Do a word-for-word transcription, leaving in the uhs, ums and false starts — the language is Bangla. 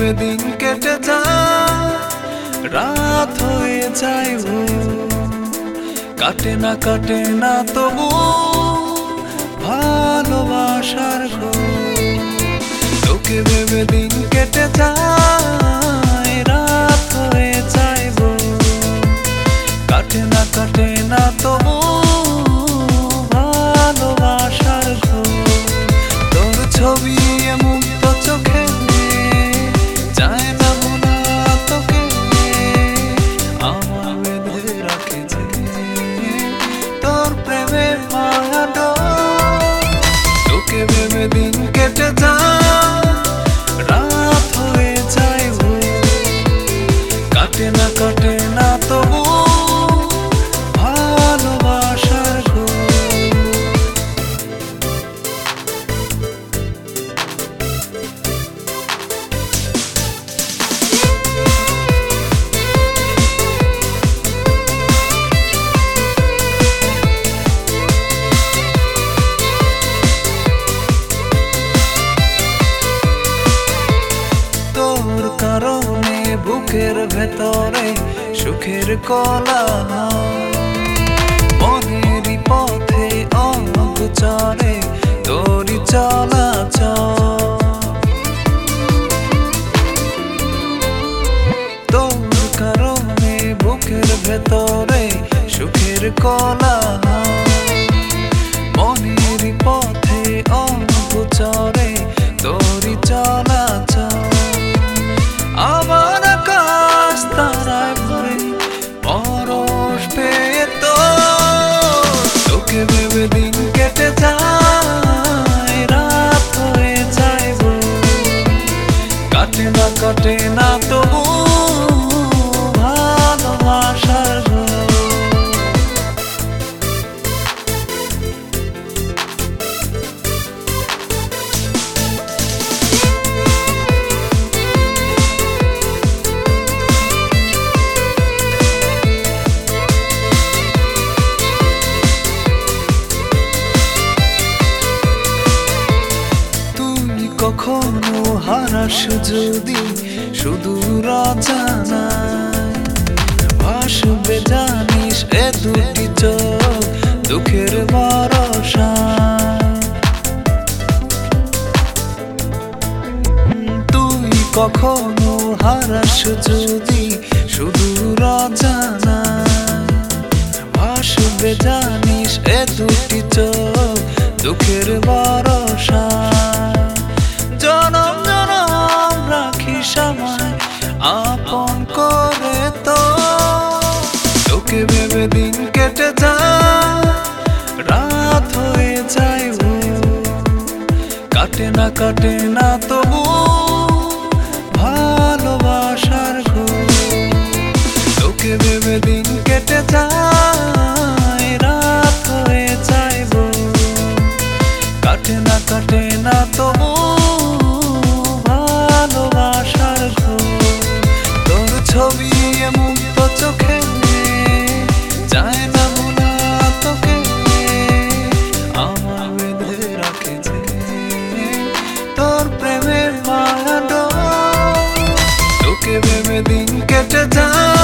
ভেবে দিন কেটে যায়, রাত হয়ে যায় ভোর, কাটে না কাটে না তবু ভালোবাসার ঘোর। তোকে ভেবে দিন কেটে যায়, রাত হয়ে যায় ভোর, কাটে না কাটে না তবু ভালোবাসার ঘোর। তোর ছবি মুক্ত চোখে যায় না ভোলা তোকে, আমার বেঁধে রাখেছে তোর প্রেমে মায়া ডোর। তোকে ভেবে দিন কেটে যায়, রাত হয়ে যায় ভোর, কাটে না কাটে না তবু ভালোবাসার ঘোর। তোর কারণে বুকের ভেতরে সুখের কলা, মনেরই পথে অগোচরে তোরই চলাচল। তোর কারণে বুকের ভেতরে সুখের কলা, মনেরই পথে অগোচরে তোরই চলাচল। আমার আকাশ তারায় ভরে পরশ পেয়ে তো, তোকে ভেবে দিন কেটে যায়, রাত হয়ে যায় ভোর, কাটে না কাটে না তবু ভালোবাসার ঘোর। কখনো হারাস যদি সুদূর অজানায়, ভাসবে জানিস এ দুটি চোখ দুঃখের ভরসায়। তুই কখনো হারাস যদি সুদূর অজানায়, ভাসবে জানিস এ দুটি চোখ দুঃখের ভরসায়। জনম জনম রাখিস আমায় আপন করে তো, তোকে ভেবে দিন কেটে যায়, রাত হয়ে যায় ভোর, কাটে না কাটে না তবু ভালোবাসার ঘোর। তোকে ভেবে দিন কেটে যায়, রাত হয়ে যায় ভোর, কাটে না কাটে না তবু ভালোবাসার ঘোর। তোর ছবি মুক্ত চোখে যায় না ভোলা তোকে, আমার বেঁধে রাখেছে তোর প্রেমের মায়া ডোর। তোকে ভেবে দিন কেটে যায়।